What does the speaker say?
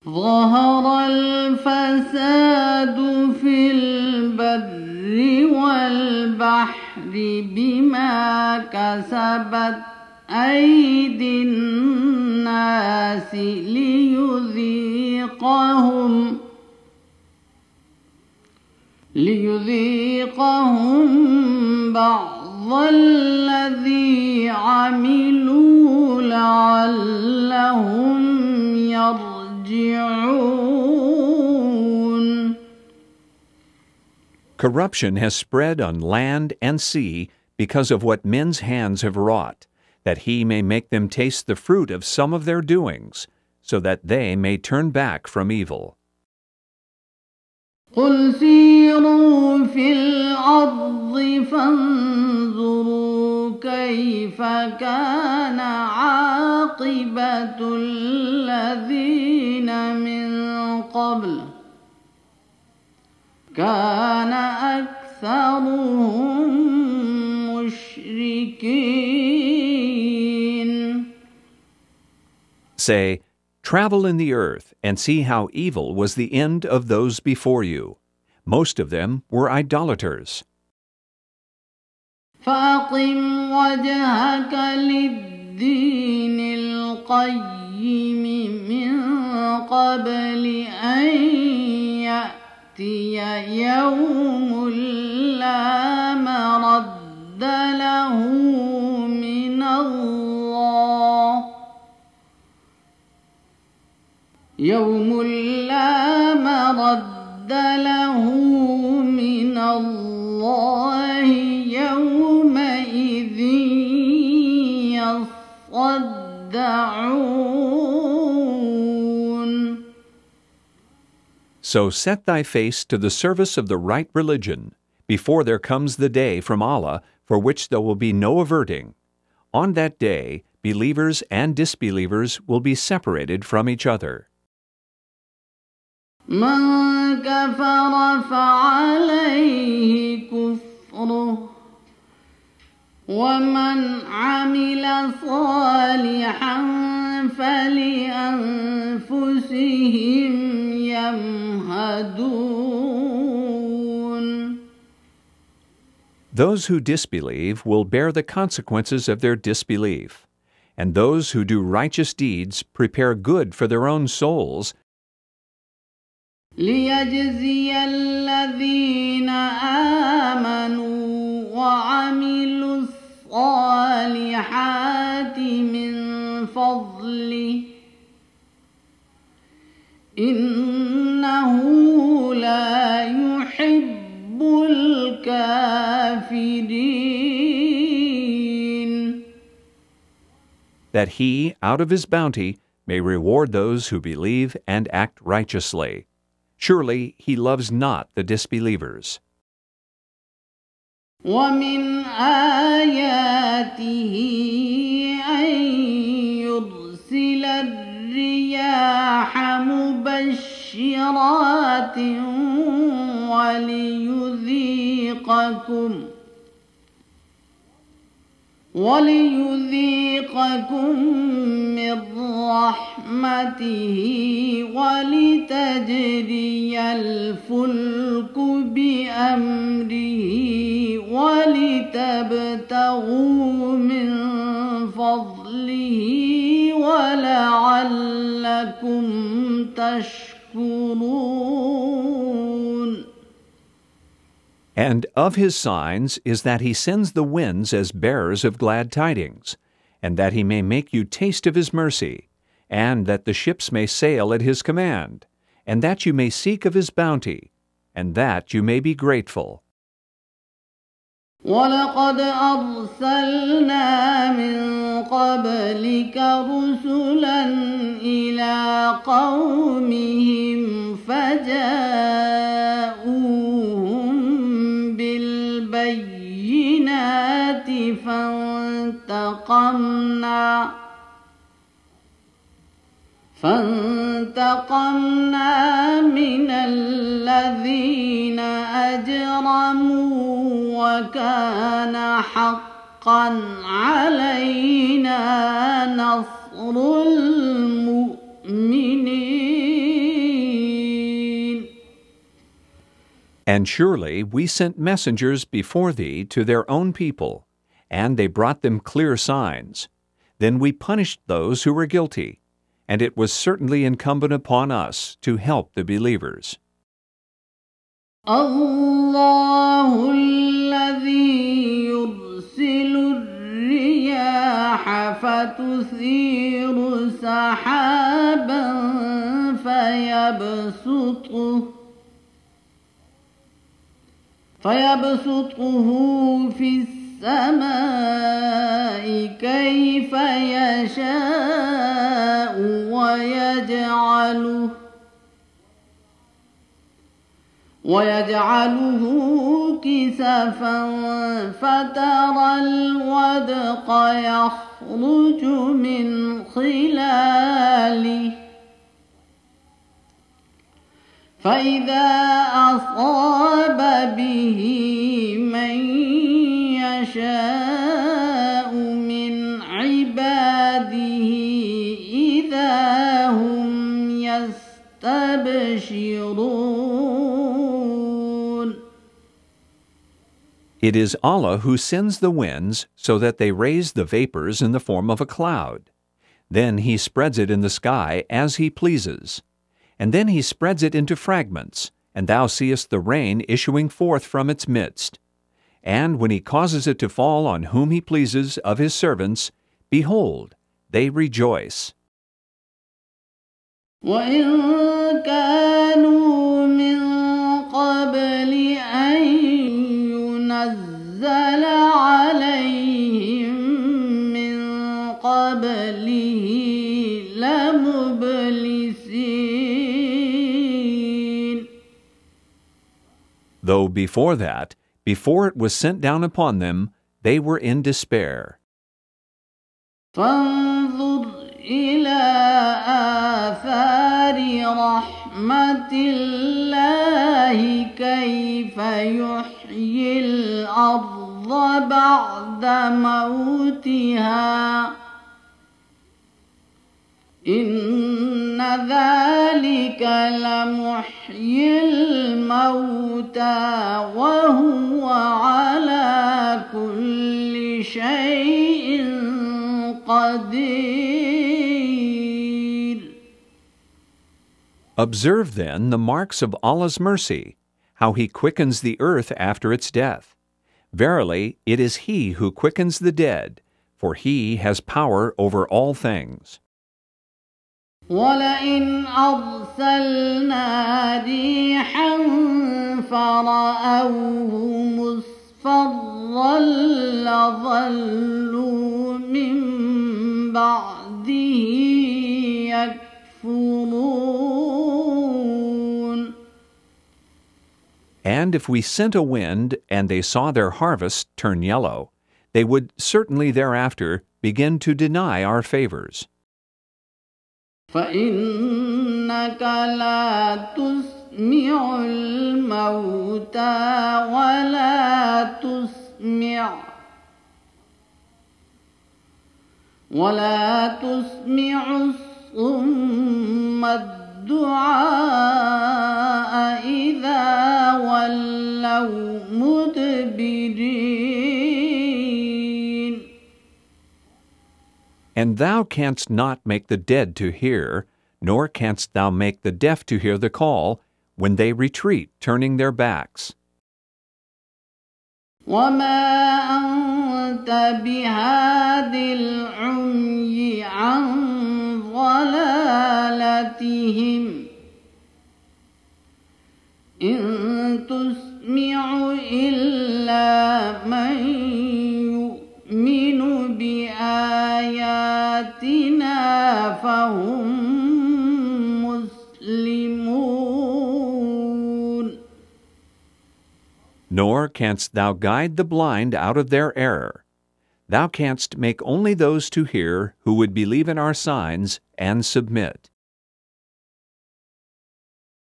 ظهر الفساد في البر والبحر بما كسبت أيدي الناس ليذيقهم بعض الذي عملوا لعلهم يرجعون. Corruption has spread on land and sea because of what men's hands have wrought, that he may make them taste the fruit of some of their doings, so that they may turn back from evil. قل سيروا في الأرض فانظروا كيف كان عاقبة الذين من قبل كان أكثرهم مشركين. Say, travel in the earth and see how evil was the end of those before you. Most of them were idolaters. فأقم وجهك للدين القيم من قبل أن يأتي يوم لا مرد له من الله يوم لا مرد له من الله يومئذ يصدعون. So set thy face to the service of the right religion, before there comes the day from Allah for which there will be no averting. On that day, believers and disbelievers will be separated from each other. من كفر فعليه كفره ومن عمل صالحا فلأنفسهم يمهدون. Those who disbelieve will bear the consequences of their disbelief, and those who do righteous deeds prepare good for their own souls. ليجزي الذين آمنوا وعملوا الصالحات من فضله إنه لا يحب الكافرين. That he, out of his bounty, may reward those who believe and act righteously. Surely he loves not the disbelievers. ومن آياته أن يرسل الرياح مبشرات وليذيقكم من رحمته ولتجري الفلك بأمره ولتبتغوا من فضله ولعلكم تشكرون. And of his signs is that he sends the winds as bearers of glad tidings, and that he may make you taste of his mercy, and that the ships may sail at his command, and that you may seek of his bounty, and that you may be grateful. ولقد أرسلنا من قبلك رسلا إلى قومهم فجاءوهم بالبينات فانتقمنا من الذين أجرموا وكان حقا علينا نصر المؤمنين. And surely we sent messengers before thee to their own people, and they brought them clear signs. Then we punished those who were guilty, and it was certainly incumbent upon us to help the believers. الله الذي يرسل الرياح فتثير سحابا فيبسطه في السماء كيف يشاء ويجعله كسفا فترى الودق يخرج من خلاله فإذا أصاب به من يشاء من عباده إذا هم يستبشرون. It is Allah who sends the winds so that they raise the vapors in the form of a cloud. Then He spreads it in the sky as He pleases. And then He spreads it into fragments, and thou seest the rain issuing forth from its midst. And when He causes it to fall on whom He pleases of His servants, behold, they rejoice. وَإِن كَانُوا مِن قَبْلِ أَن يُنَزَّلَ عَلَيْهِم مِّن قَبْلِهِ لَمُبْلِسِينَ. Though before that, before it was sent down upon them, they were in despair. فانظر إلى آثار رحمة الله كيف يحيي الأرض بعد موتها إن ذلك لمحيي الموتى وهو على كل شيء قدير. Observe then the marks of Allah's mercy, how He quickens the earth after its death. Verily, it is He who quickens the dead, for He has power over all things. وَلَئِنْ أَرْسَلْنَا رِيحًا فَرَأَوْهُ مُصْفَرًّا لَظَلُّوا مِنْ بَعْدِهِ يَكْفُرُونَ. And if we sent a wind, and they saw their harvest turn yellow, they would certainly thereafter begin to deny our favors. فإنك لا تسمع الموتى ولا تسمع الصم الدعاء إذا ولوا مدبرين. And thou canst not make the dead to hear, nor canst thou make the deaf to hear the call, when they retreat, turning their backs. وما أنت بهاد العمي عن ضلالتهم إن تسمع إلا من يؤمن بآياتنا فهم مسلمون. Nor canst thou guide the blind out of their error. Thou canst make only those to hear who would believe in our signs and submit.